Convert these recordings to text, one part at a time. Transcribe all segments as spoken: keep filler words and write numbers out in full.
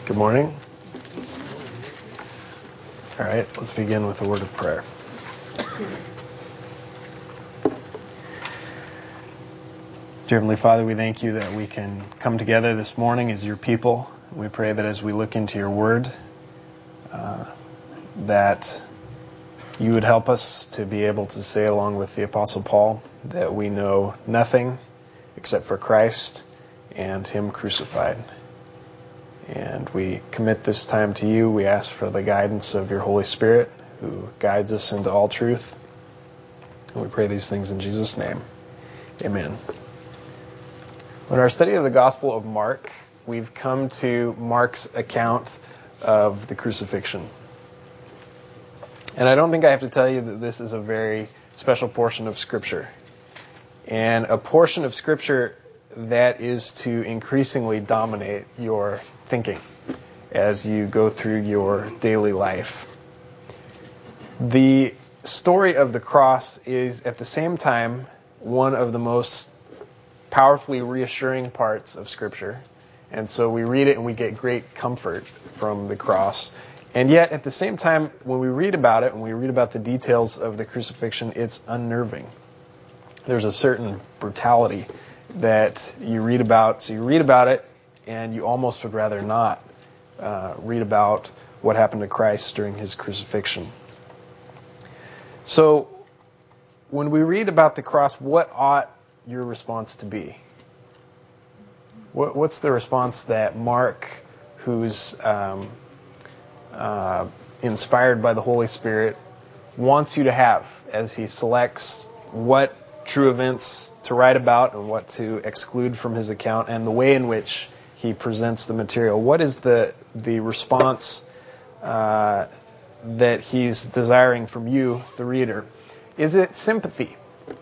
Good morning. All right, let's begin with a word of prayer. Dear Heavenly Father, we thank you that we can come together this morning as your people. We pray that as we look into your word, uh, that you would help us to be able to say along with the Apostle Paul that we know nothing except for Christ and Him crucified. And we commit this time to you. We ask for the guidance of your Holy Spirit who guides us into all truth. And we pray these things in Jesus' name. Amen. In our study of the Gospel of Mark, we've come to Mark's account of the crucifixion. And I don't think I have to tell you that this is a very special portion of Scripture. And a portion of Scripture that is to increasingly dominate your thinking as you go through your daily life. The story of the cross is at the same time one of the most powerfully reassuring parts of Scripture. And so we read it and we get great comfort from the cross. And yet at the same time, when we read about it, when we read about the details of the crucifixion, it's unnerving. There's a certain brutality that you read about. So you read about it and you almost would rather not uh, read about what happened to Christ during His crucifixion. So when we read about the cross, what ought your response to be? What, what's the response that Mark, who's um, uh, inspired by the Holy Spirit, wants you to have as he selects what true events to write about and what to exclude from his account, and the way in which he presents the material? What is the the response uh, that he's desiring from you, the reader? Is it sympathy?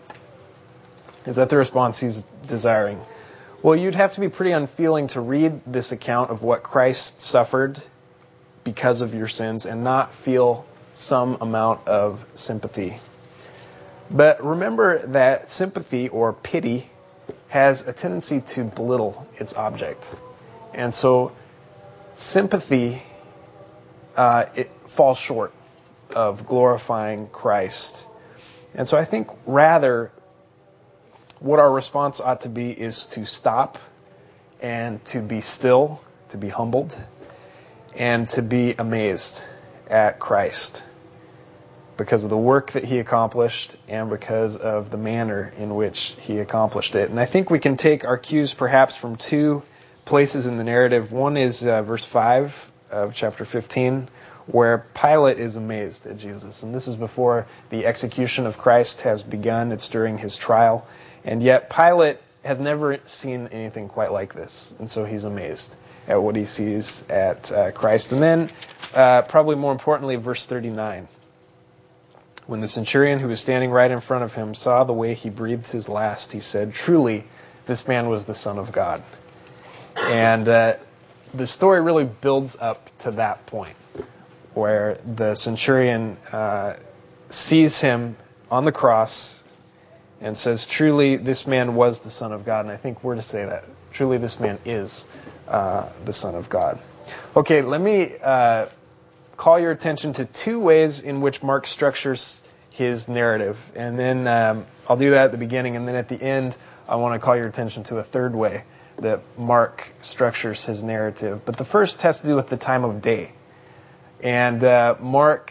Is that the response he's desiring? Well, you'd have to be pretty unfeeling to read this account of what Christ suffered because of your sins and not feel some amount of sympathy. But remember that sympathy or pity has a tendency to belittle its object. And so sympathy, uh, it falls short of glorifying Christ. And so I think rather what our response ought to be is to stop and to be still, to be humbled, and to be amazed at Christ because of the work that He accomplished and because of the manner in which He accomplished it. And I think we can take our cues perhaps from two places in the narrative. One is uh, verse five of chapter fifteen, where Pilate is amazed at Jesus. And this is before the execution of Christ has begun. It's during His trial. And yet Pilate has never seen anything quite like this. And so he's amazed at what he sees at uh, Christ. And then, uh, probably more importantly, verse thirty-nine. When the centurion who was standing right in front of him saw the way he breathed his last, he said, "Truly, this man was the Son of God." And uh, the story really builds up to that point, where the centurion uh, sees him on the cross and says, "Truly, this man was the Son of God." And I think we're to say that. Truly, this man is uh, the Son of God. Okay, let me uh, call your attention to two ways in which Mark structures his narrative. And then um, I'll do that at the beginning. And then at the end, I want to call your attention to a third way that Mark structures his narrative. But the first has to do with the time of day. And uh, Mark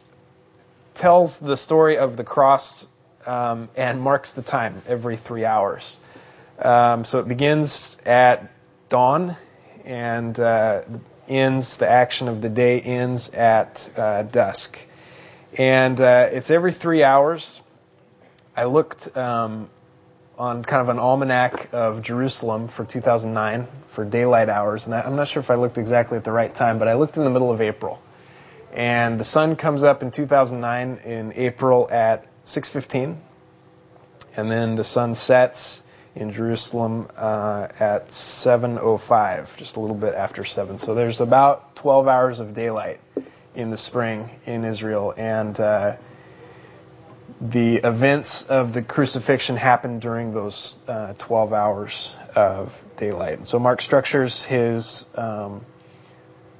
tells the story of the cross um, and marks the time every three hours. Um, so it begins at dawn and uh, ends, the action of the day ends at uh, dusk. And uh, it's every three hours. I looked um, on kind of an almanac of Jerusalem for two thousand nine for daylight hours, and I, I'm not sure if I looked exactly at the right time, but I looked in the middle of April. And the sun comes up in two thousand nine in April at six fifteen, and then the sun sets in Jerusalem uh, at seven oh five, just a little bit after seven. So there's about twelve hours of daylight in the spring in Israel, and uh, the events of the crucifixion happened during those uh, twelve hours of daylight. And so Mark structures his um,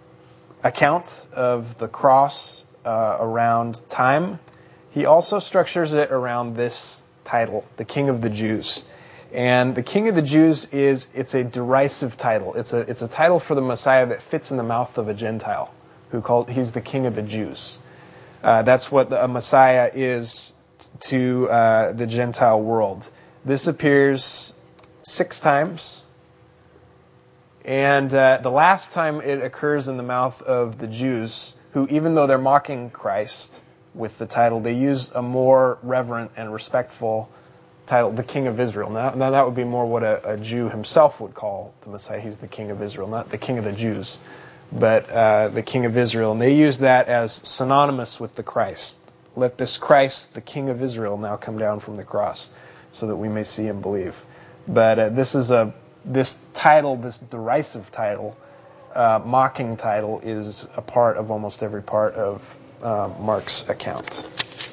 account of the cross uh, around time, he also structures it around this title, the King of the Jews. And the King of the Jews is, it's a derisive title. It's a, it's a title for the Messiah that fits in the mouth of a Gentile, who called, he's the King of the Jews. Uh, that's what the, a Messiah is to uh, the Gentile world. This appears six times. And uh, the last time it occurs in the mouth of the Jews, who, even though they're mocking Christ with the title, they use a more reverent and respectful title, the King of Israel. Now, now that would be more what a, a Jew himself would call the Messiah. He's the King of Israel, not the King of the Jews, but uh, the King of Israel. And they use that as synonymous with the Christ. Let this Christ, the King of Israel, now come down from the cross so that we may see and believe. But uh, this is a this title, this derisive title, uh, mocking title, is a part of almost every part of uh, Mark's account.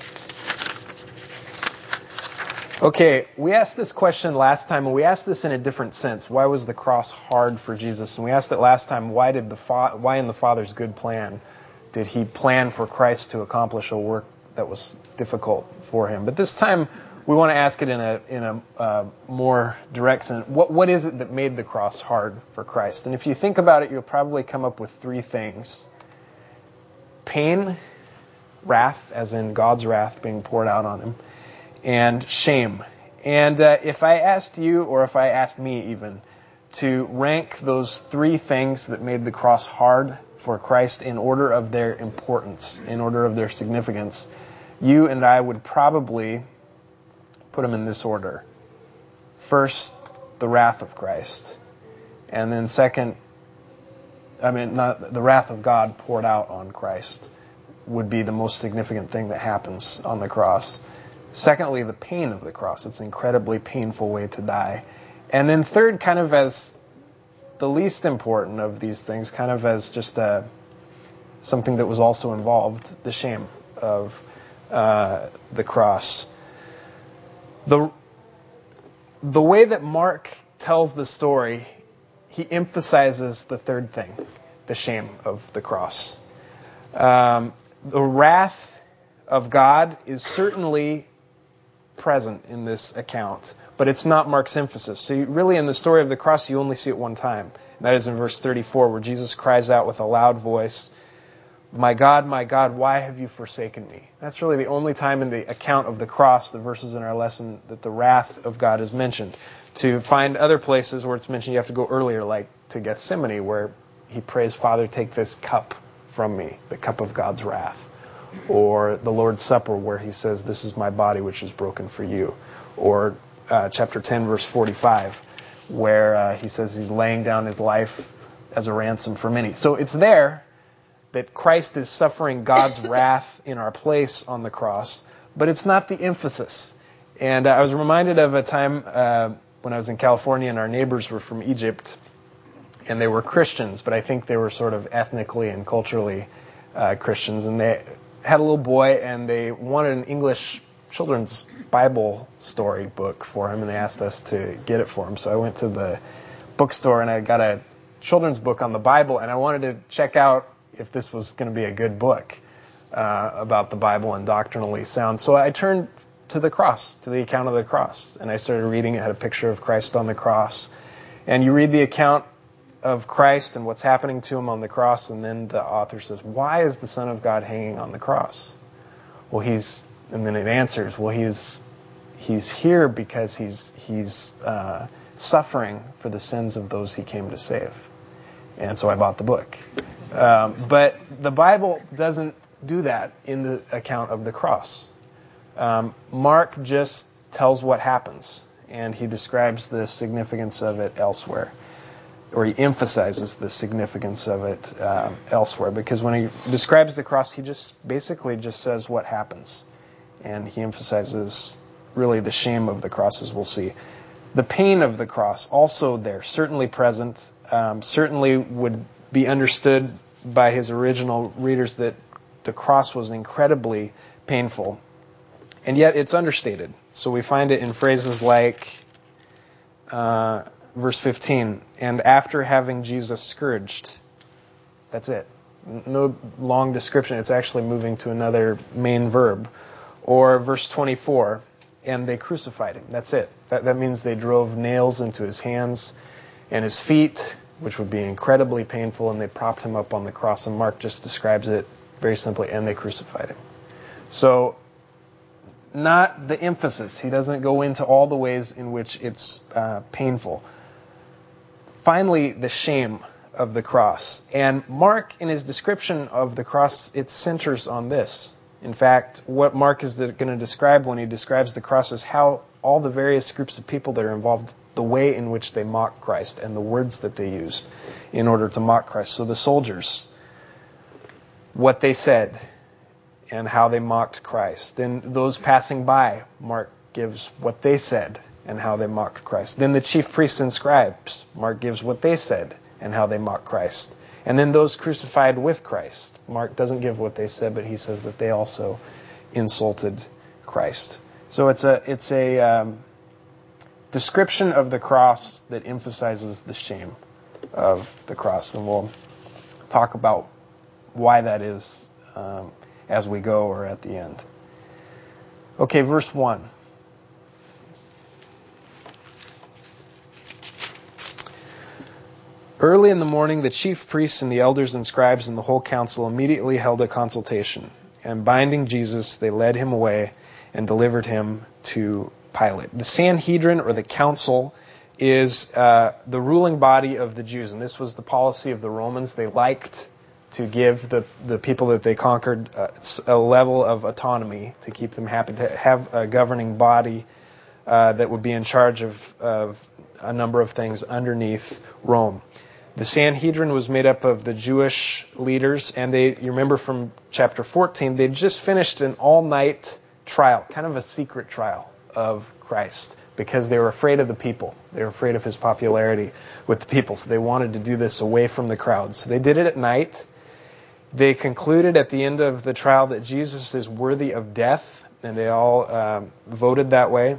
Okay, we asked this question last time, and we asked this in a different sense. Why was the cross hard for Jesus? And we asked it last time, why did the fa- why in the Father's good plan did he plan for Christ to accomplish a work that was difficult for him? But this time, we want to ask it in a in a uh, more direct sense. What what is it that made the cross hard for Christ? And if you think about it, you'll probably come up with three things: pain, wrath, as in God's wrath being poured out on him, and shame. And uh, if I asked you, or if I asked me even, to rank those three things that made the cross hard for Christ in order of their importance, in order of their significance, you and I would probably put them in this order. First, the wrath of Christ. And then second, I mean, not the wrath of God poured out on Christ would be the most significant thing that happens on the cross. Secondly, the pain of the cross. It's an incredibly painful way to die. And then third, kind of as the least important of these things, kind of as just a, something that was also involved, the shame of uh, the cross. The, the way that Mark tells the story, he emphasizes the third thing, the shame of the cross. Um, the wrath of God is certainly present in this account, but it's not Mark's emphasis. So you, really in the story of the cross, you only see it one time. And that is in verse thirty-four, where Jesus cries out with a loud voice, "My God, my God, why have you forsaken me?" That's really the only time in the account of the cross, the verses in our lesson, that the wrath of God is mentioned. To find other places where it's mentioned, you have to go earlier, like to Gethsemane, where he prays, "Father, take this cup from me," the cup of God's wrath. Or the Lord's Supper, where he says, "This is my body which is broken for you." Or uh, chapter ten, verse forty-five, where uh, he says he's laying down his life as a ransom for many. So it's there that Christ is suffering God's wrath in our place on the cross, but it's not the emphasis. And uh, I was reminded of a time uh, when I was in California and our neighbors were from Egypt, and they were Christians, but I think they were sort of ethnically and culturally uh, Christians, and they had a little boy, and they wanted an English children's Bible story book for him, and they asked us to get it for him. So I went to the bookstore, and I got a children's book on the Bible, and I wanted to check out if this was going to be a good book uh, about the Bible and doctrinally sound. So I turned to the cross, to the account of the cross, and I started reading. It had a picture of Christ on the cross. And you read the account of Christ and what's happening to him on the cross, and then the author says, "Why is the Son of God hanging on the cross?" Well, he's, and then it answers, well, he's he's here because he's he's uh, suffering for the sins of those he came to save. And so I bought the book. Um, but the Bible doesn't do that in the account of the cross. Um, Mark just tells what happens, and he describes the significance of it elsewhere. Or he emphasizes the significance of it uh, elsewhere, because when he describes the cross, he just basically just says what happens, and he emphasizes really the shame of the cross, as we'll see. The pain of the cross also there, certainly present, um, certainly would be understood by his original readers that the cross was incredibly painful, and yet it's understated. So we find it in phrases like. Uh, Verse fifteen, and after having Jesus scourged, that's it. No long description. It's actually moving to another main verb. Or verse twenty-four, and they crucified him. That's it. That, that means they drove nails into his hands and his feet, which would be incredibly painful, and they propped him up on the cross. And Mark just describes it very simply, and they crucified him. So, not the emphasis. He doesn't go into all the ways in which it's uh, painful. Finally, the shame of the cross. And Mark, in his description of the cross, it centers on this. In fact, what Mark is going to describe when he describes the cross is how all the various groups of people that are involved, the way in which they mock Christ and the words that they used in order to mock Christ. So the soldiers, what they said and how they mocked Christ. Then those passing by, Mark gives what they said and how they mocked Christ. Then the chief priests and scribes, Mark gives what they said and how they mocked Christ. And then those crucified with Christ. Mark doesn't give what they said, but he says that they also insulted Christ. So it's a it's a um, description of the cross that emphasizes the shame of the cross. And we'll talk about why that is um, as we go or at the end. Okay, verse one. Early in the morning, the chief priests and the elders and scribes and the whole council immediately held a consultation. And binding Jesus, they led him away and delivered him to Pilate. The Sanhedrin, or the council, is uh, the ruling body of the Jews. And this was the policy of the Romans. They liked to give the, the people that they conquered uh, a level of autonomy to keep them happy, to have a governing body uh, that would be in charge of, of a number of things underneath Rome. The Sanhedrin was made up of the Jewish leaders, and they, you remember from chapter fourteen, they'd just finished an all-night trial, kind of a secret trial of Christ, because they were afraid of the people. They were afraid of his popularity with the people, so they wanted to do this away from the crowd. So they did it at night. They concluded at the end of the trial that Jesus is worthy of death, and they all um, voted that way.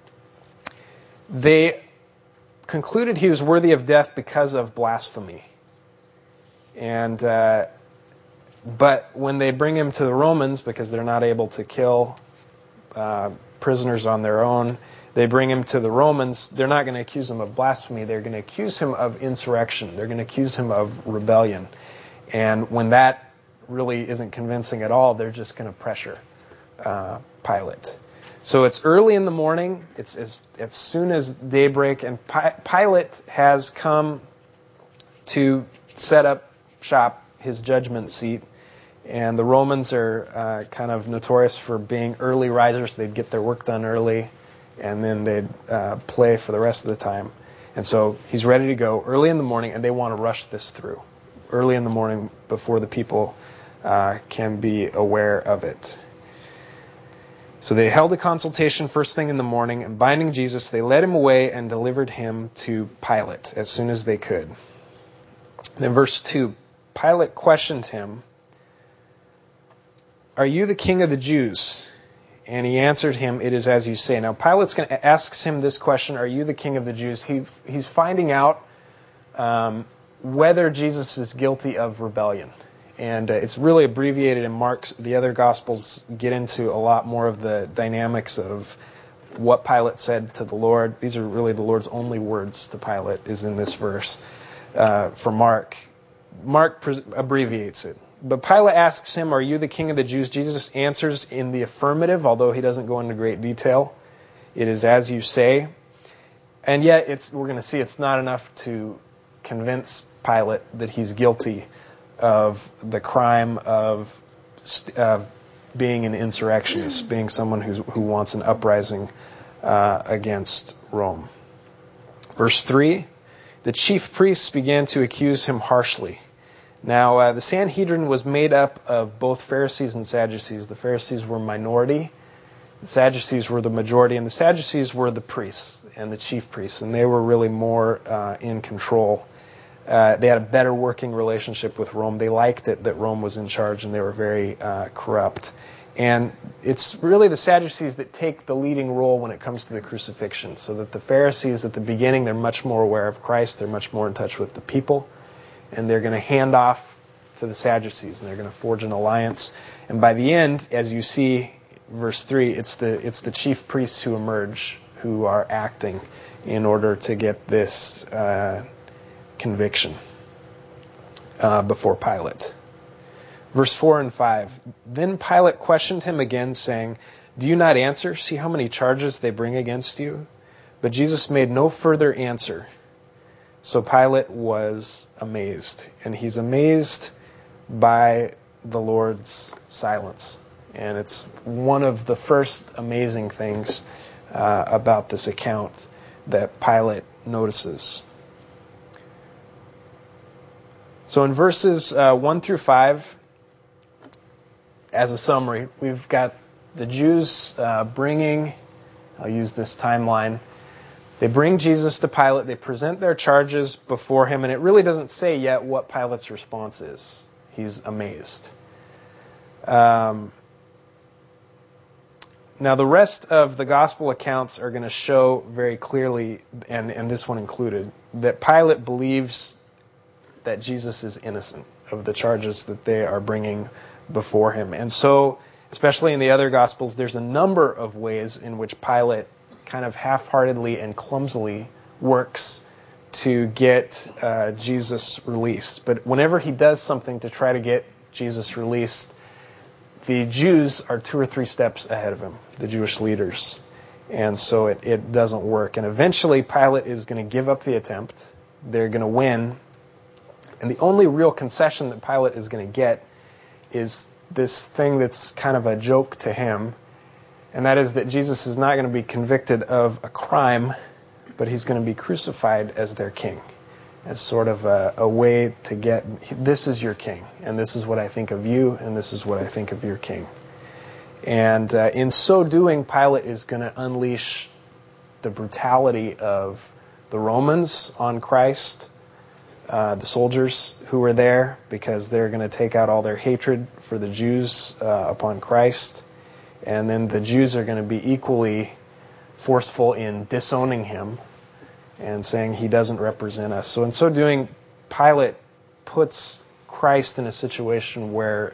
They concluded he was worthy of death because of blasphemy. And uh, but when they bring him to the Romans, because they're not able to kill uh, prisoners on their own, they bring him to the Romans. They're not going to accuse him of blasphemy. They're going to accuse him of insurrection. They're going to accuse him of rebellion. And when that really isn't convincing at all, they're just going to pressure uh, Pilate. So it's early in the morning. It's as, as soon as daybreak, and Pilate has come to set up shop, his judgment seat. And the Romans are uh, kind of notorious for being early risers. They'd get their work done early, and then they'd uh, play for the rest of the time. And so he's ready to go early in the morning, and they want to rush this through early in the morning before the people uh, can be aware of it. So they held a consultation first thing in the morning, and binding Jesus, they led him away and delivered him to Pilate as soon as they could. Then verse two, Pilate questioned him, "Are you the king of the Jews?" And he answered him, "It is as you say." Now Pilate's going to ask him this question, "Are you the king of the Jews?" He, he's finding out um, whether Jesus is guilty of rebellion. And uh, it's really abbreviated in Mark's. The other Gospels get into a lot more of the dynamics of what Pilate said to the Lord. These are really the Lord's only words to Pilate is in this verse uh, for Mark. Mark pre- abbreviates it. But Pilate asks him, "Are you the king of the Jews?" Jesus answers in the affirmative, although he doesn't go into great detail. It is as you say. And yet, it's we're going to see it's not enough to convince Pilate that he's guilty of the crime of uh, being an insurrectionist, being someone who's, who wants an uprising uh, against Rome. Verse three, the chief priests began to accuse him harshly. Now, uh, the Sanhedrin was made up of both Pharisees and Sadducees. The Pharisees were minority. The Sadducees were the majority, and the Sadducees were the priests and the chief priests, and they were really more uh, in control. Uh, they had a better working relationship with Rome. They liked it that Rome was in charge, and they were very uh, corrupt. And it's really the Sadducees that take the leading role when it comes to the crucifixion, so that the Pharisees at the beginning, they're much more aware of Christ. They're much more in touch with the people, and they're going to hand off to the Sadducees, and they're going to forge an alliance. And by the end, as you see, verse three, it's the it's the chief priests who emerge, who are acting in order to get this uh, conviction uh, before Pilate. Verse four and five, then Pilate questioned him again, saying, do you not answer? See how many charges they bring against you? But Jesus made no further answer. So Pilate was amazed, and he's amazed by the Lord's silence. And it's one of the first amazing things uh, about this account that Pilate notices. So in verses uh, one through five, as a summary, we've got the Jews uh, bringing, I'll use this timeline, they bring Jesus to Pilate, they present their charges before him, and it really doesn't say yet what Pilate's response is. He's amazed. Um, now the rest of the gospel accounts are going to show very clearly, and, and this one included, that Pilate believes that Jesus is innocent of the charges that they are bringing before him. And so, especially in the other Gospels, there's a number of ways in which Pilate kind of half-heartedly and clumsily works to get uh, Jesus released. But whenever he does something to try to get Jesus released, the Jews are two or three steps ahead of him, the Jewish leaders. And so it, it doesn't work. And eventually Pilate is going to give up the attempt. They're going to win. And the only real concession that Pilate is going to get is this thing that's kind of a joke to him, and that is that Jesus is not going to be convicted of a crime, but he's going to be crucified as their king, as sort of a, a way to get, this is your king, and this is what I think of you, and this is what I think of your king. And uh, in so doing, Pilate is going to unleash the brutality of the Romans on Christ, Uh, the soldiers who were there, because they're going to take out all their hatred for the Jews uh, upon Christ. And then the Jews are going to be equally forceful in disowning him and saying he doesn't represent us. So in so doing, Pilate puts Christ in a situation where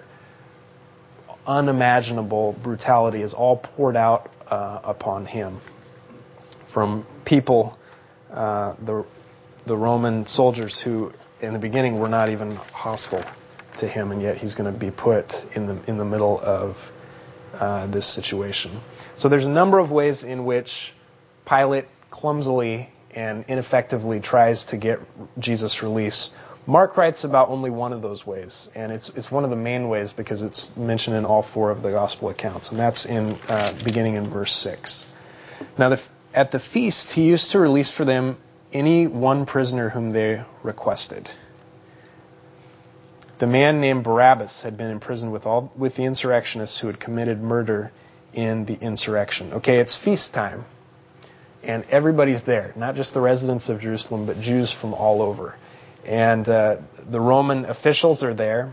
unimaginable brutality is all poured out uh, upon him from people, uh, the the Roman soldiers who, in the beginning, were not even hostile to him, and yet he's going to be put in the in the middle of uh, this situation. So there's a number of ways in which Pilate clumsily and ineffectively tries to get Jesus released. Mark writes about only one of those ways, and it's it's one of the main ways because it's mentioned in all four of the gospel accounts, and that's in uh, beginning in verse six. Now, the, at the feast, he used to release for them any one prisoner whom they requested. The man named Barabbas had been imprisoned with all with the insurrectionists who had committed murder in the insurrection. Okay, it's feast time, and everybody's there, not just the residents of Jerusalem, but Jews from all over. And uh, the Roman officials are there.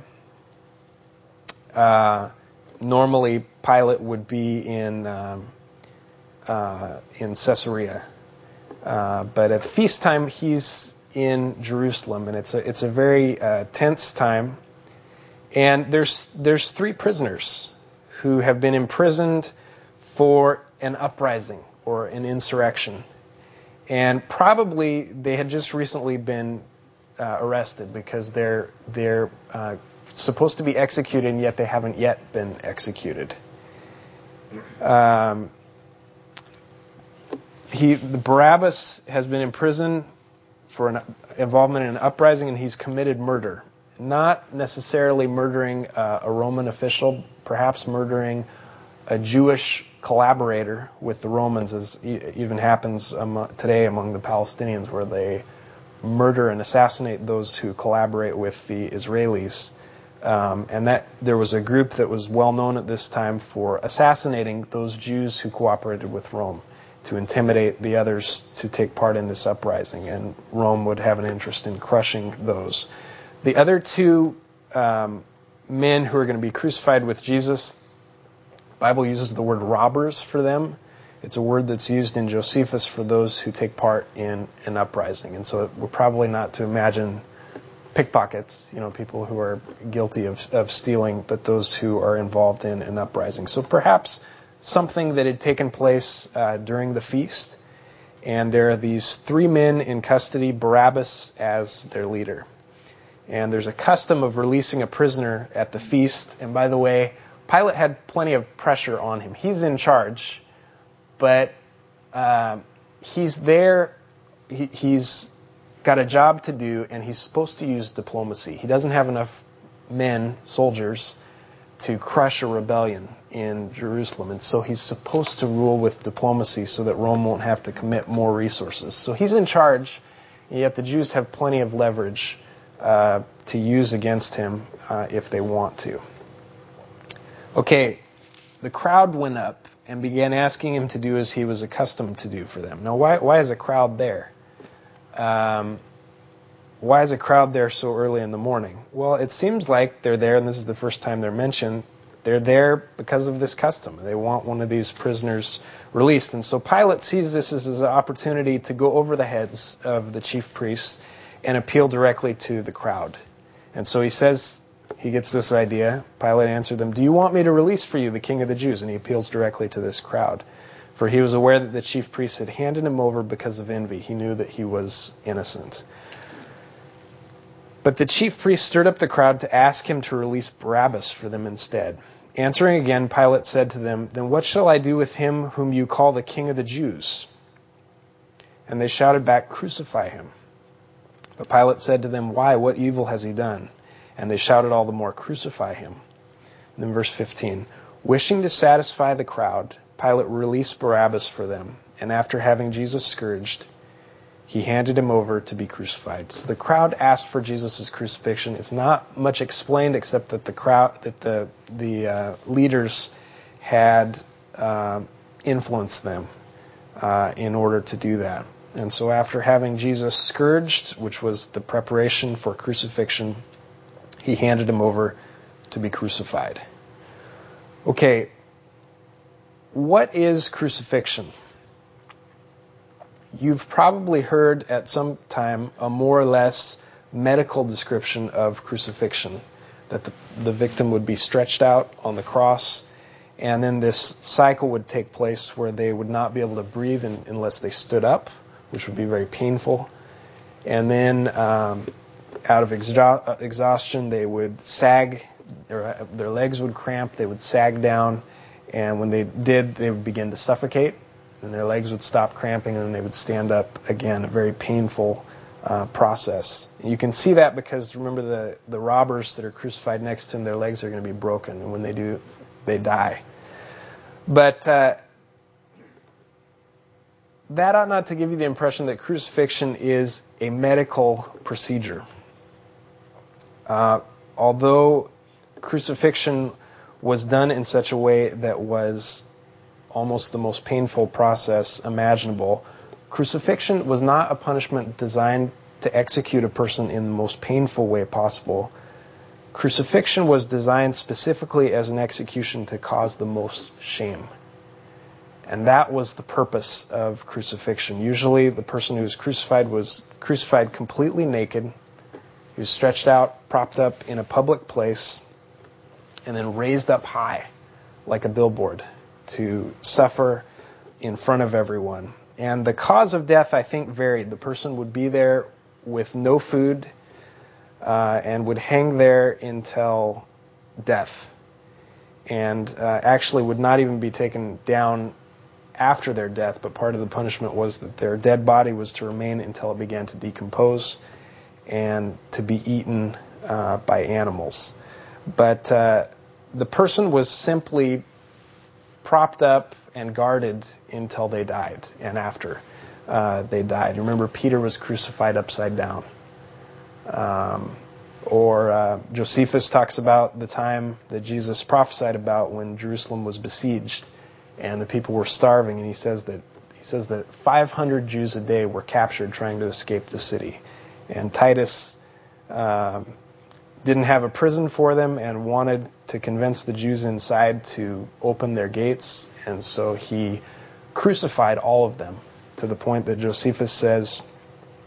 Uh, normally, Pilate would be in um, uh, in Caesarea. Uh, but at feast time, he's in Jerusalem, and it's a it's a very uh, tense time. And there's there's three prisoners who have been imprisoned for an uprising or an insurrection, and probably they had just recently been uh, arrested because they're they're uh, supposed to be executed, and yet they haven't yet been executed. Um. He, Barabbas has been in prison for an involvement in an uprising, and he's committed murder. Not necessarily murdering uh, a Roman official, perhaps murdering a Jewish collaborator with the Romans, as e- even happens among, today among the Palestinians, where they murder and assassinate those who collaborate with the Israelis. Um, and that there was a group that was well known at this time for assassinating those Jews who cooperated with Rome, to intimidate the others to take part in this uprising, and Rome would have an interest in crushing those. The other two um, men who are going to be crucified with Jesus, the Bible uses the word robbers for them. It's a word that's used in Josephus for those who take part in an uprising. And so we're probably not to imagine pickpockets, you know, people who are guilty of, of stealing, but those who are involved in an uprising. So perhaps something that had taken place uh, during the feast, and there are these three men in custody, Barabbas as their leader. And there's a custom of releasing a prisoner at the feast. And by the way, Pilate had plenty of pressure on him. He's in charge, but uh, he's there, he, he's got a job to do, and he's supposed to use diplomacy. He doesn't have enough men, soldiers, to crush a rebellion in Jerusalem. And so he's supposed to rule with diplomacy so that Rome won't have to commit more resources. So he's in charge, and yet the Jews have plenty of leverage uh, to use against him uh, if they want to. Okay, the crowd went up and began asking him to do as he was accustomed to do for them. Now, why, why is a crowd there? Um, why is a crowd there so early in the morning? Well, it seems like they're there, and this is the first time they're mentioned, they're there because of this custom. They want one of these prisoners released. And so Pilate sees this as an opportunity to go over the heads of the chief priests and appeal directly to the crowd. And so he says, he gets this idea. Pilate answered them, "Do you want me to release for you the King of the Jews?" And he appeals directly to this crowd. For he was aware that the chief priests had handed him over because of envy. He knew that he was innocent. But the chief priests stirred up the crowd to ask him to release Barabbas for them instead. Answering again, Pilate said to them, "Then what shall I do with him whom you call the King of the Jews?" And they shouted back, "Crucify him." But Pilate said to them, "Why? What evil has he done?" And they shouted all the more, "Crucify him." And then verse fifteen, wishing to satisfy the crowd, Pilate released Barabbas for them, and after having Jesus scourged, he handed him over to be crucified. So the crowd asked for Jesus' crucifixion. It's not much explained except that the crowd, that the the uh, leaders had uh, influenced them uh, in order to do that. And so after having Jesus scourged, which was the preparation for crucifixion, he handed him over to be crucified. Okay, what is crucifixion? You've probably heard at some time a more or less medical description of crucifixion, that the, the victim would be stretched out on the cross, and then this cycle would take place where they would not be able to breathe in, unless they stood up, which would be very painful. And then um, out of exha- exhaustion, they would sag, their, their legs would cramp, they would sag down, and when they did, they would begin to suffocate. And their legs would stop cramping, and then they would stand up again, a very painful uh, process. And you can see that because, remember, the, the robbers that are crucified next to him, their legs are going to be broken, and when they do, they die. But uh, that ought not to give you the impression that crucifixion is a medical procedure. Uh, although crucifixion was done in such a way that was almost the most painful process imaginable, crucifixion was not a punishment designed to execute a person in the most painful way possible. Crucifixion was designed specifically as an execution to cause the most shame. And that was the purpose of crucifixion. Usually the person who was crucified was crucified completely naked. He was stretched out, propped up in a public place, and then raised up high like a billboard to suffer in front of everyone. And the cause of death, I think, varied. The person would be there with no food uh, and would hang there until death, and uh, actually would not even be taken down after their death, but part of the punishment was that their dead body was to remain until it began to decompose and to be eaten uh, by animals. But uh, the person was simply propped up and guarded until they died, and after uh, they died. Remember, Peter was crucified upside down. Um, or uh, Josephus talks about the time that Jesus prophesied about when Jerusalem was besieged and the people were starving, and he says that he says that five hundred Jews a day were captured trying to escape the city. And Titus um, didn't have a prison for them and wanted to convince the Jews inside to open their gates, and so he crucified all of them, to the point that Josephus says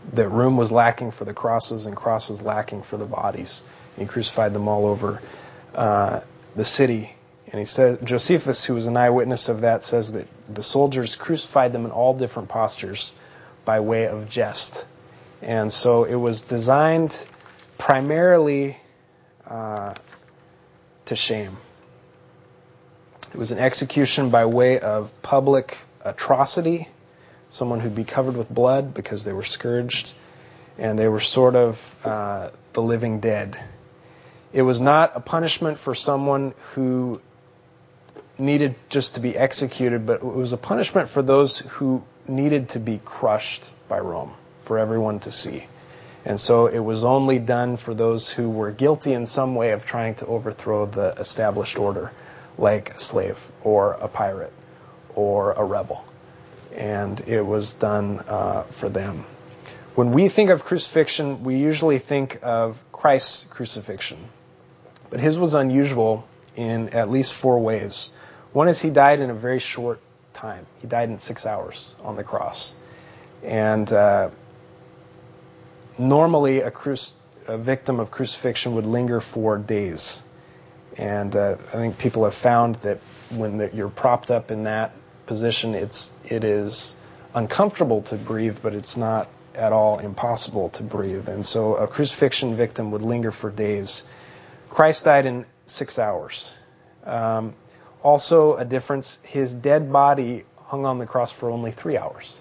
that room was lacking for the crosses and crosses lacking for the bodies. And he crucified them all over uh, the city. And he said, Josephus, who was an eyewitness of that, says that the soldiers crucified them in all different postures by way of jest. And so it was designed primarily uh, to shame. It was an execution by way of public atrocity, someone who'd be covered with blood because they were scourged, and they were sort of uh, the living dead. It was not a punishment for someone who needed just to be executed, but it was a punishment for those who needed to be crushed by Rome, for everyone to see. And so it was only done for those who were guilty in some way of trying to overthrow the established order, like a slave or a pirate or a rebel. And it was done uh, for them. When we think of crucifixion, we usually think of Christ's crucifixion. But his was unusual in at least four ways. One is he died in a very short time. He died in six hours on the cross. And uh, normally a, cruci- a victim of crucifixion would linger for days. And uh, I think people have found that when you're propped up in that position, it's it is uncomfortable to breathe, but it's not at all impossible to breathe. And so a crucifixion victim would linger for days. Christ died in six hours. Um, also a difference, his dead body hung on the cross for only three hours,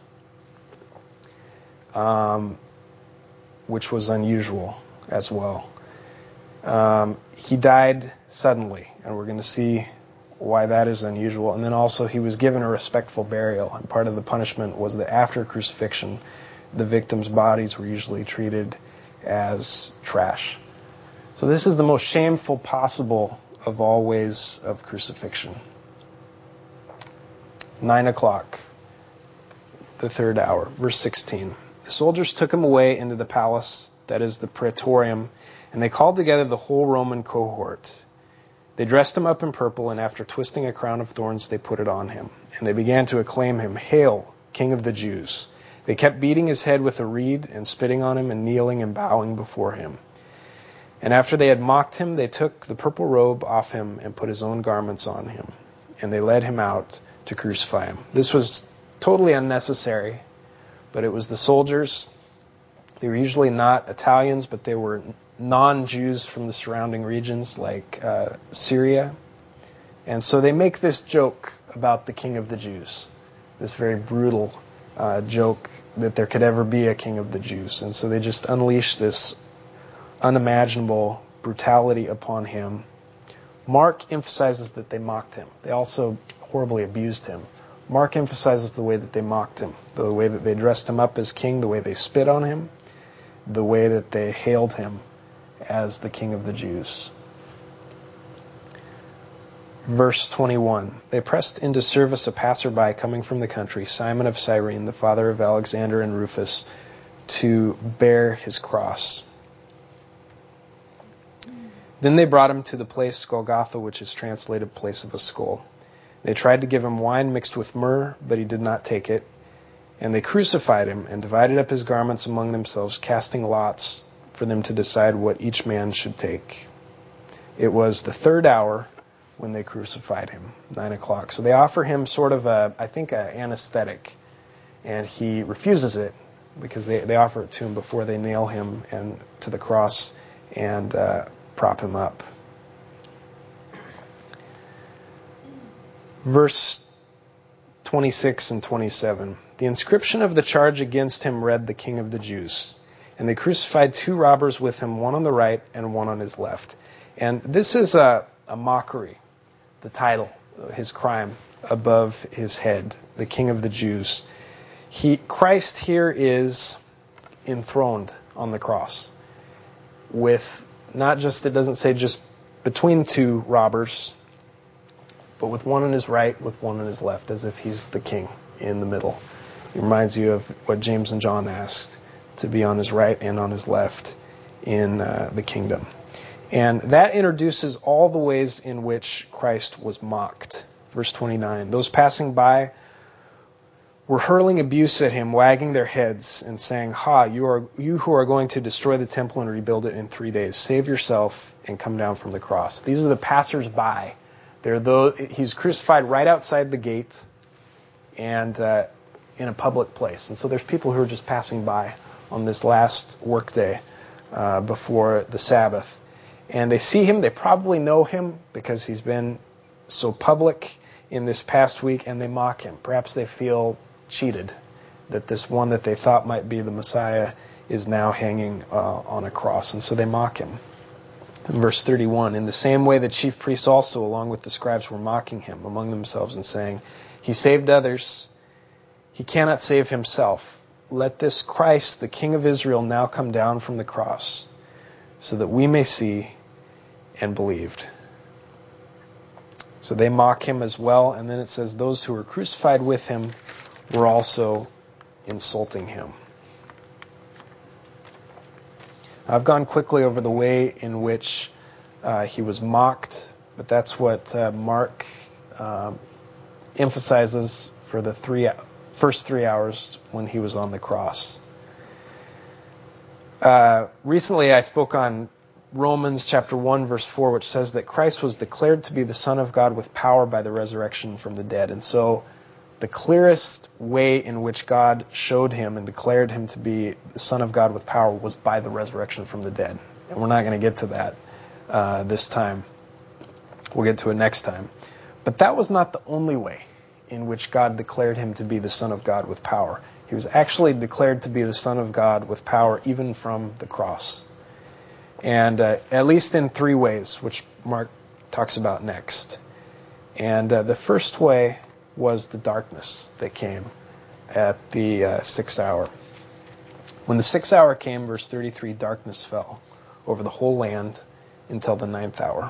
um, which was unusual as well. Um, he died suddenly, and we're going to see why that is unusual. And then also he was given a respectful burial, and part of the punishment was that after crucifixion, the victims' bodies were usually treated as trash. So this is the most shameful possible of all ways of crucifixion. Nine o'clock, the third hour, verse sixteen. The soldiers took him away into the palace, that is the Praetorium, and they called together the whole Roman cohort. They dressed him up in purple, and after twisting a crown of thorns, they put it on him. And they began to acclaim him, "Hail, King of the Jews!" They kept beating his head with a reed and spitting on him and kneeling and bowing before him. And after they had mocked him, they took the purple robe off him and put his own garments on him. And they led him out to crucify him. This was totally unnecessary, but it was the soldiers. They were usually not Italians, but they were non-Jews from the surrounding regions like uh, Syria. And so they make this joke about the King of the Jews, this very brutal uh, joke that there could ever be a King of the Jews. And so they just unleash this unimaginable brutality upon him. Mark emphasizes that they mocked him. They also horribly abused him. Mark emphasizes the way that they mocked him, the way that they dressed him up as king, the way they spit on him, the way that they hailed him as the King of the Jews. Verse twenty-one, they pressed into service a passerby coming from the country, Simon of Cyrene, the father of Alexander and Rufus, to bear his cross. Then they brought him to the place Golgotha, which is translated place of a skull. They tried to give him wine mixed with myrrh, but he did not take it. And they crucified him and divided up his garments among themselves, casting lots for them to decide what each man should take. It was the third hour when they crucified him, nine o'clock. So they offer him sort of a, I think, an anesthetic, and he refuses it because they, they offer it to him before they nail him and to the cross and uh, prop him up. Verse twenty-six and twenty-seven. The inscription of the charge against him read, "The King of the Jews." And they crucified two robbers with him, one on the right and one on his left. And this is a, a mockery, the title, his crime, above his head, the King of the Jews. He, Christ here is enthroned on the cross with not just, it doesn't say just between two robbers, but with one on his right, with one on his left, as if he's the king in the middle. It reminds you of what James and John asked, to be on his right and on his left in uh, the kingdom. And that introduces all the ways in which Christ was mocked. Verse twenty-nine, those passing by were hurling abuse at him, wagging their heads and saying, "Ha, you are you who are going to destroy the temple and rebuild it in three days. Save yourself and come down from the cross." These are the passers-by. They're those, he's crucified right outside the gate and uh, in a public place. And so there's people who are just passing by on this last workday uh, before the Sabbath. And they see him. They probably know him because he's been so public in this past week, and they mock him. Perhaps they feel cheated that this one that they thought might be the Messiah is now hanging uh, on a cross. And so they mock him. In verse thirty-one, in the same way the chief priests also, along with the scribes, were mocking him among themselves and saying, "He saved others. He cannot save himself. Let this Christ, the King of Israel, now come down from the cross, so that we may see and believed." So they mock him as well. And then it says, those who were crucified with him were also insulting him. I've gone quickly over the way in which uh, he was mocked, but that's what uh, Mark uh, emphasizes for the three first three hours when he was on the cross. Uh, recently I spoke on Romans chapter one, verse four, which says that Christ was declared to be the Son of God with power by the resurrection from the dead. And so the clearest way in which God showed him and declared him to be the Son of God with power was by the resurrection from the dead. And we're not going to get to that uh, this time. We'll get to it next time. But that was not the only way in which God declared him to be the Son of God with power. He was actually declared to be the Son of God with power even from the cross. And uh, at least in three ways, which Mark talks about next. And uh, the first way was the darkness that came at the uh, sixth hour. When the sixth hour came, verse thirty-three, darkness fell over the whole land until the ninth hour.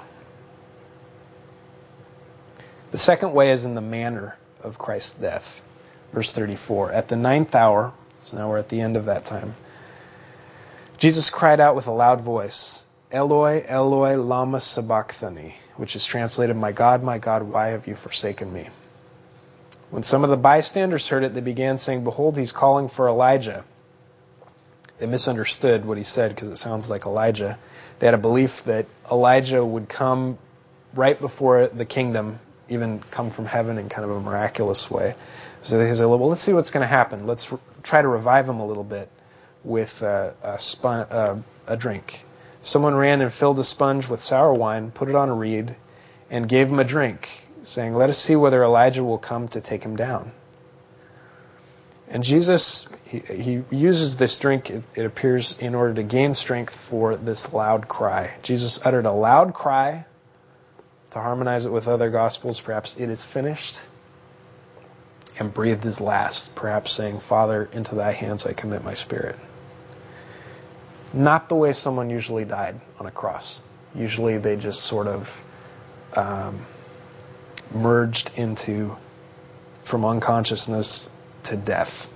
The second way is in the manner of Christ's death. Verse thirty-four, at the ninth hour, so now we're at the end of that time, Jesus cried out with a loud voice, "Eloi, Eloi, lama sabachthani," which is translated, "My God, my God, why have you forsaken me?" When some of the bystanders heard it, they began saying, "Behold, he's calling for Elijah." They misunderstood what he said because it sounds like Elijah. They had a belief that Elijah would come right before the kingdom, even come from heaven in kind of a miraculous way. So they said, well, let's see what's going to happen. Let's re- try to revive him a little bit with uh, a, spon- uh, a drink. Someone ran and filled a sponge with sour wine, put it on a reed, and gave him a drink, saying, "Let us see whether Elijah will come to take him down." And Jesus, he, he uses this drink, it, it appears, in order to gain strength for this loud cry. Jesus uttered a loud cry, to harmonize it with other Gospels, perhaps, "It is finished," and breathed his last, perhaps saying, "Father, into thy hands I commit my spirit." Not the way someone usually died on a cross. Usually they just sort of um, merged into, from unconsciousness to death.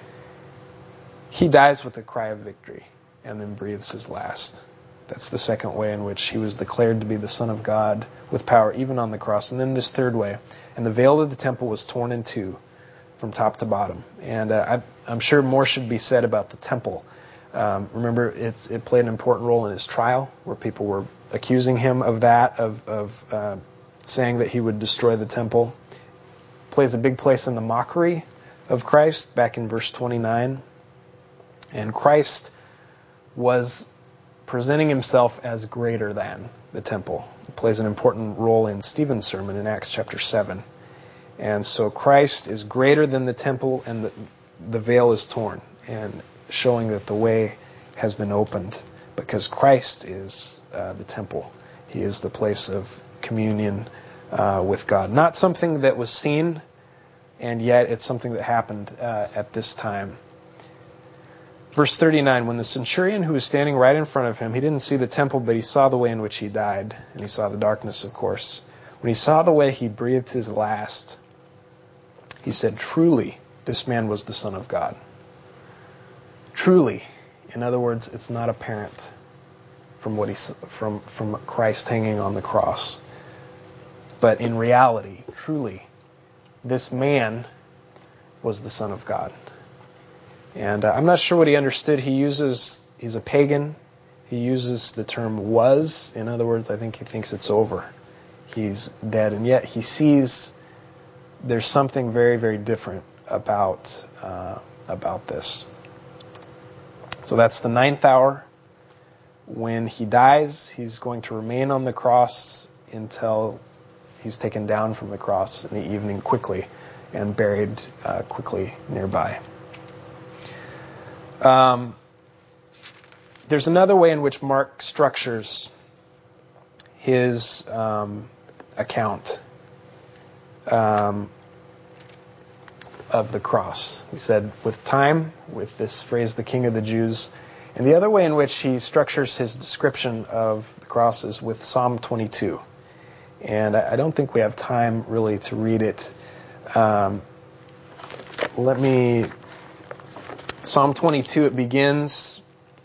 He dies with a cry of victory and then breathes his last. That's the second way in which he was declared to be the Son of God with power, even on the cross. And then this third way, and the veil of the temple was torn in two from top to bottom. And uh, I, I'm sure more should be said about the temple. Um, remember, it's, it played an important role in his trial, where people were accusing him of that, of, of uh, saying that he would destroy the temple. It plays a big place in the mockery of Christ, back in verse twenty-nine. And Christ was presenting himself as greater than the temple. It plays an important role in Stephen's sermon in Acts chapter seven. And so Christ is greater than the temple, and the, the veil is torn, and showing that the way has been opened, because Christ is uh, the temple. He is the place of communion uh, with God. Not something that was seen, and yet it's something that happened uh, at this time. Verse thirty-nine, when the centurion who was standing right in front of him, he didn't see the temple, but he saw the way in which he died, and he saw the darkness, of course. When he saw the way he breathed his last, he said, "Truly, this man was the Son of God." Truly. In other words, it's not apparent from what he from from Christ hanging on the cross. But in reality, truly, this man was the Son of God. And uh, I'm not sure what he understood. He uses, he's a pagan. He uses the term was. In other words, I think he thinks it's over. He's dead. And yet he sees there's something very, very different about uh, about this. So that's the ninth hour. When he dies, he's going to remain on the cross until he's taken down from the cross in the evening quickly and buried uh, quickly nearby. Um, there's another way in which Mark structures his um, account um, of the cross. We said with time, with this phrase, the King of the Jews. And the other way in which he structures his description of the cross is with Psalm twenty-two. And I don't think we have time really to read it. Um, let me... Psalm twenty-two, it begins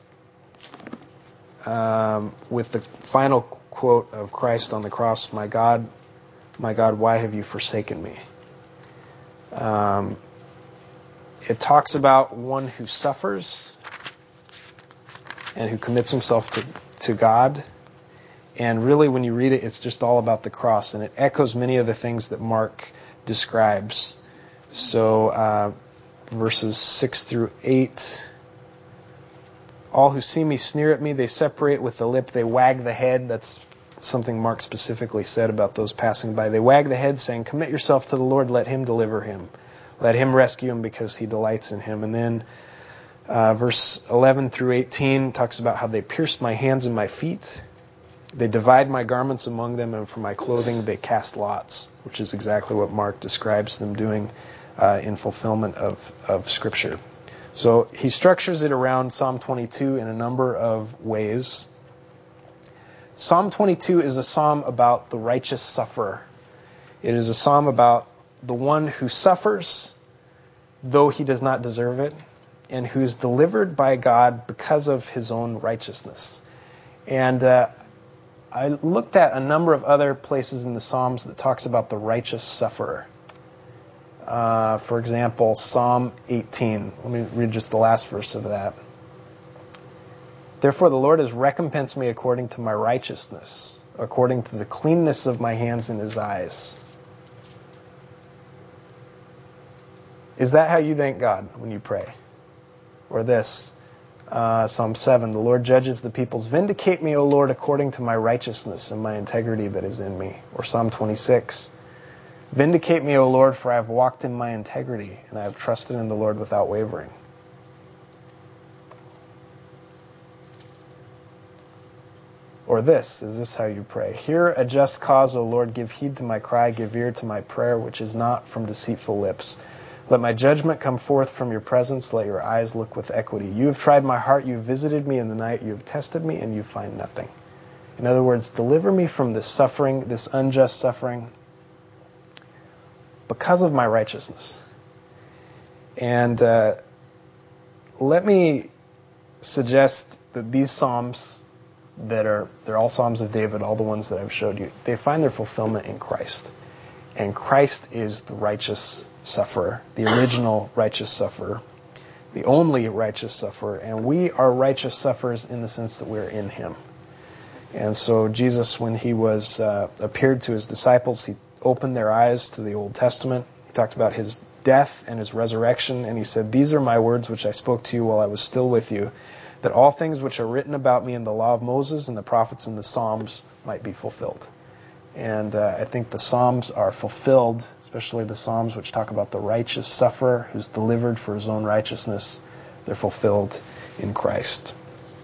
um, with the final quote of Christ on the cross, "My God, my God, why have you forsaken me?" Um, it talks about one who suffers and who commits himself to, to God. And really, when you read it, it's just all about the cross. And it echoes many of the things that Mark describes. So, uh, verses six through eight. "All who see me sneer at me. They separate with the lip. They wag the head." That's something Mark specifically said about those passing by. "They wag the head, saying, 'Commit yourself to the Lord. Let him deliver him. Let him rescue him because he delights in him.'" And then uh, verse eleven through eighteen talks about how they pierced my hands and my feet. "They divide my garments among them, and for my clothing they cast lots," which is exactly what Mark describes them doing uh, in fulfillment of, of Scripture. So he structures it around Psalm twenty-two in a number of ways. Psalm twenty-two is a psalm about the righteous sufferer. It is a psalm about the one who suffers, though he does not deserve it, and who is delivered by God because of his own righteousness. And uh, I looked at a number of other places in the Psalms that talks about the righteous sufferer. Uh, for example, Psalm eighteen. Let me read just the last verse of that. "Therefore the Lord has recompensed me according to my righteousness, according to the cleanness of my hands in his eyes." Is that how you thank God when you pray? Or this, uh, Psalm seven, "The Lord judges the peoples. Vindicate me, O Lord, according to my righteousness and my integrity that is in me." Or Psalm twenty-six, "Vindicate me, O Lord, for I have walked in my integrity, and I have trusted in the Lord without wavering." Or this, is this how you pray? "Hear a just cause, O Lord, give heed to my cry, give ear to my prayer, which is not from deceitful lips. Let my judgment come forth from your presence, let your eyes look with equity. You have tried my heart, you have visited me in the night, you have tested me, and you find nothing." In other words, deliver me from this suffering, this unjust suffering, because of my righteousness. And uh, let me suggest that these Psalms that are, they're all Psalms of David, all the ones that I've showed you, they find their fulfillment in Christ. And Christ is the righteous sufferer, the original righteous sufferer, the only righteous sufferer. And we are righteous sufferers in the sense that we're in him. And so Jesus, when he was uh, appeared to his disciples, he opened their eyes to the Old Testament. He talked about his death and his resurrection, and he said, "These are my words which I spoke to you while I was still with you, that all things which are written about me in the law of Moses and the prophets and the Psalms might be fulfilled." And uh, I think the Psalms are fulfilled, especially the Psalms which talk about the righteous sufferer who's delivered for his own righteousness. They're fulfilled in Christ.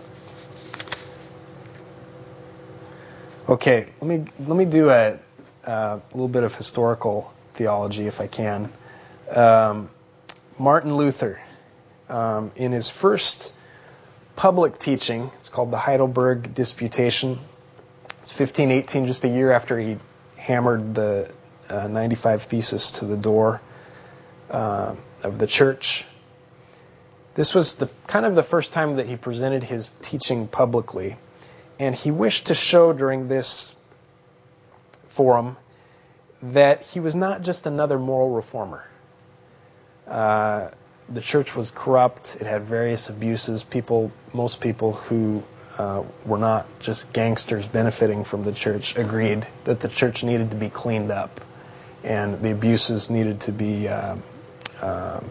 Okay, let me let me do a, a little bit of historical theology, if I can. Um, Martin Luther, um, in his first public teaching, it's called the Heidelberg Disputation. It's fifteen eighteen, just a year after he hammered the uh, ninety-five Thesis to the door uh, of the church. This was the kind of the first time that he presented his teaching publicly. And he wished to show during this forum that he was not just another moral reformer. Uh, the church was corrupt. It had various abuses. People, most people who uh, were not just gangsters benefiting from the church agreed that the church needed to be cleaned up, and the abuses needed to be um, um,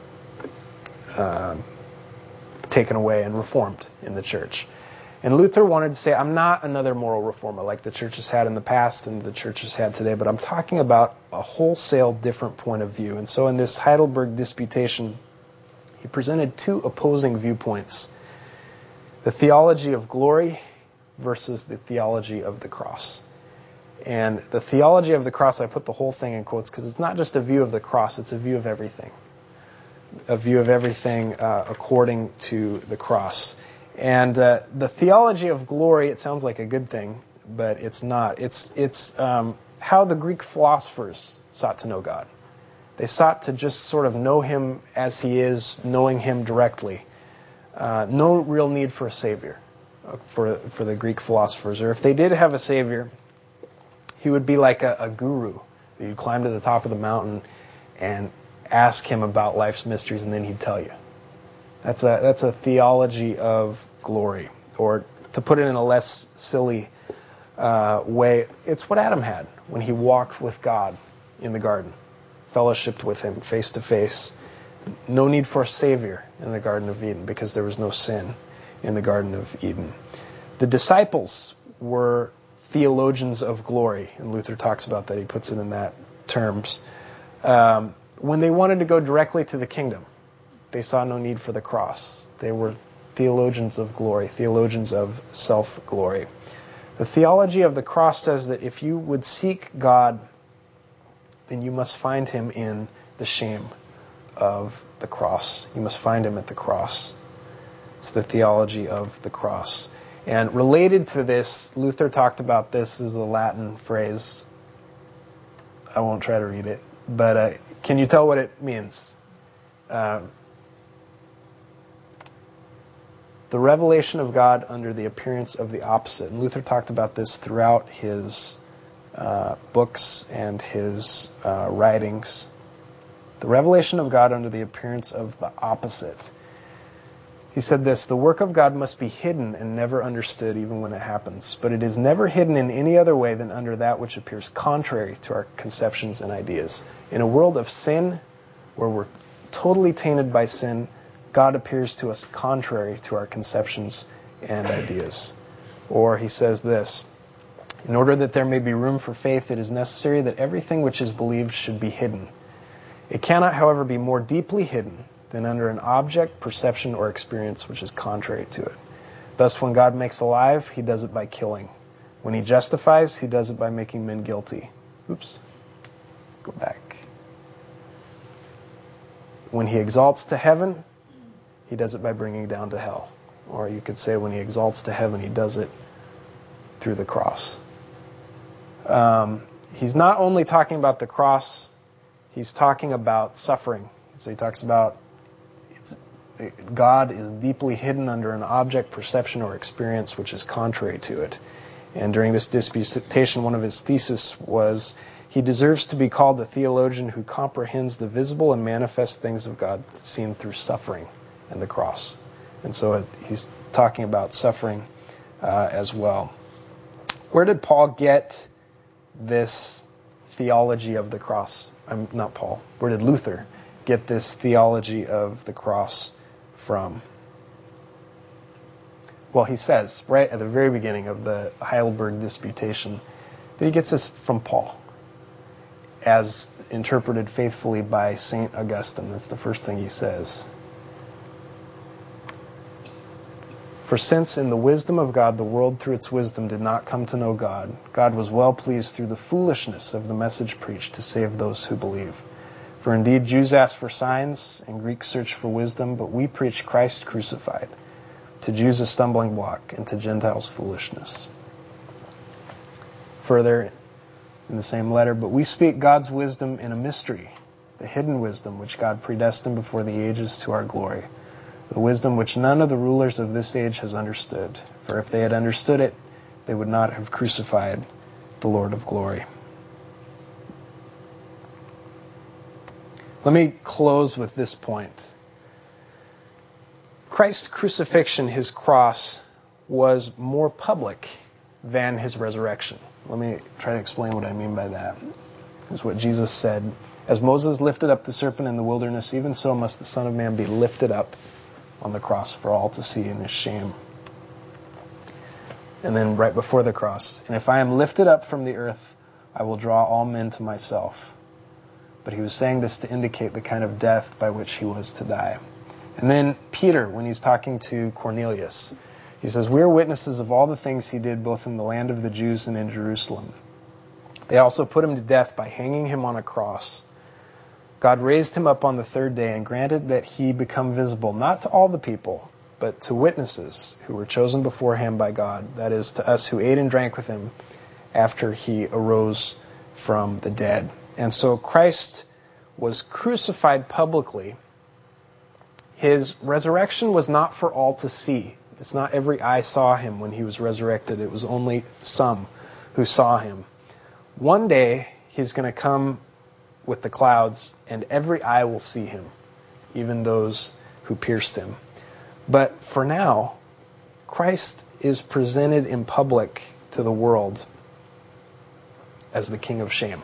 um, taken away and reformed in the church. And Luther wanted to say, I'm not another moral reformer like the church has had in the past and the church has had today, but I'm talking about a wholesale different point of view. And so in this Heidelberg Disputation, he presented two opposing viewpoints: the theology of glory versus the theology of the cross. And the theology of the cross, I put the whole thing in quotes because it's not just a view of the cross, it's a view of everything. A view of everything uh, according to the cross. And uh, the theology of glory, it sounds like a good thing, but it's not. It's it's um, how the Greek philosophers sought to know God. They sought to just sort of know Him as He is, knowing Him directly. Uh, no real need for a Savior for for the Greek philosophers. Or if they did have a Savior, He would be like a, a guru. You'd climb to the top of the mountain and ask Him about life's mysteries, and then He'd tell you. That's a that's a theology of glory. Or to put it in a less silly uh, way, it's what Adam had when he walked with God in the garden, fellowshiped with Him face to face. No need for a Savior in the Garden of Eden because there was no sin in the Garden of Eden. The disciples were theologians of glory, and Luther talks about that. He puts it in that terms. Um, when they wanted to go directly to the kingdom, they saw no need for the cross. They were theologians of glory, theologians of self-glory. The theology of the cross says that if you would seek God, then you must find Him in the shame of the cross. You must find Him at the cross. It's the theology of the cross. And related to this, Luther talked about this as a Latin phrase. I won't try to read it, but uh, can you tell what it means? Uh, the revelation of God under the appearance of the opposite. And Luther talked about this throughout his uh, books and his uh, writings. The revelation of God under the appearance of the opposite. He said this: the work of God must be hidden and never understood even when it happens, but it is never hidden in any other way than under that which appears contrary to our conceptions and ideas. In a world of sin, where we're totally tainted by sin, God appears to us contrary to our conceptions and ideas. Or he says this: in order that there may be room for faith, it is necessary that everything which is believed should be hidden. It cannot, however, be more deeply hidden than under an object, perception, or experience which is contrary to it. Thus, when God makes alive, He does it by killing. When He justifies, He does it by making men guilty. Oops. Go back. When He exalts to heaven, He does it by bringing down to hell. Or you could say when He exalts to heaven, He does it through the cross. Um, he's not only talking about the cross, He's talking about suffering. So he talks about God is deeply hidden under an object, perception, or experience which is contrary to it. And during this disputation, one of his theses was, he deserves to be called the theologian who comprehends the visible and manifest things of God seen through suffering and the cross. And so he's talking about suffering uh, as well. Where did Paul get this theology of the cross? I'm not Paul. Where did Luther get this theology of the cross from? Well, he says right at the very beginning of the Heidelberg Disputation that he gets this from Paul, as interpreted faithfully by Saint Augustine. That's the first thing he says. For since in the wisdom of God the world through its wisdom did not come to know God, God was well pleased through the foolishness of the message preached to save those who believe. For indeed Jews ask for signs and Greeks search for wisdom, but we preach Christ crucified, to Jews a stumbling block and to Gentiles foolishness. Further, in the same letter, but we speak God's wisdom in a mystery, the hidden wisdom which God predestined before the ages to our glory, the wisdom which none of the rulers of this age has understood. For if they had understood it, they would not have crucified the Lord of glory. Let me close with this point. Christ's crucifixion, his cross, was more public than his resurrection. Let me try to explain what I mean by that. This is what Jesus said. As Moses lifted up the serpent in the wilderness, even so must the Son of Man be lifted up on the cross for all to see in his shame. And then right before the cross, and if I am lifted up from the earth, I will draw all men to myself. But he was saying this to indicate the kind of death by which he was to die. And then Peter, when he's talking to Cornelius, he says, we are witnesses of all the things he did both in the land of the Jews and in Jerusalem. They also put him to death by hanging him on a cross. God raised him up on the third day and granted that he become visible, not to all the people, but to witnesses who were chosen beforehand by God, that is, to us who ate and drank with him after he arose from the dead. And so Christ was crucified publicly. His resurrection was not for all to see. It's not every eye saw him when he was resurrected. It was only some who saw him. One day, he's going to come with the clouds, and every eye will see him, even those who pierced him. But for now, Christ is presented in public to the world as the King of Shame.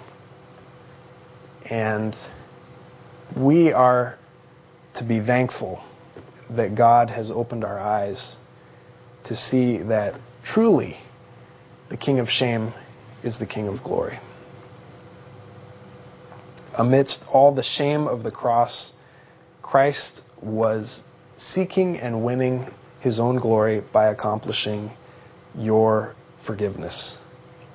And we are to be thankful that God has opened our eyes to see that truly the King of Shame is the King of Glory. Amidst all the shame of the cross, Christ was seeking and winning his own glory by accomplishing your forgiveness.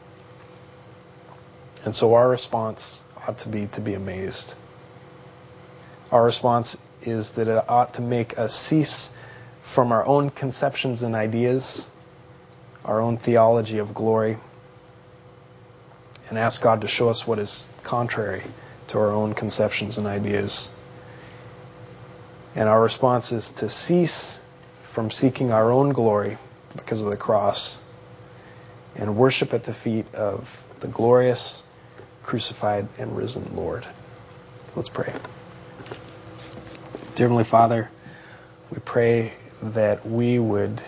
And so our response ought to be to be amazed. Our response is that it ought to make us cease from our own conceptions and ideas, our own theology of glory, and ask God to show us what is contrary to our own conceptions and ideas. And our response is to cease from seeking our own glory because of the cross and worship at the feet of the glorious, crucified, and risen Lord. Let's pray. Dear Heavenly Father, we pray that we would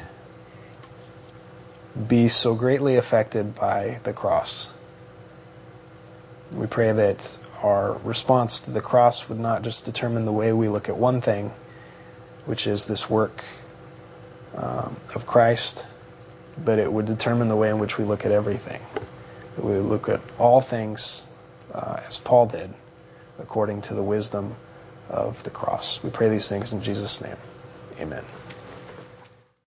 be so greatly affected by the cross. We pray that our response to the cross would not just determine the way we look at one thing, which is this work um, of Christ, but it would determine the way in which we look at everything. That we would look at all things uh, as Paul did, according to the wisdom of the cross. We pray these things in Jesus' name. Amen.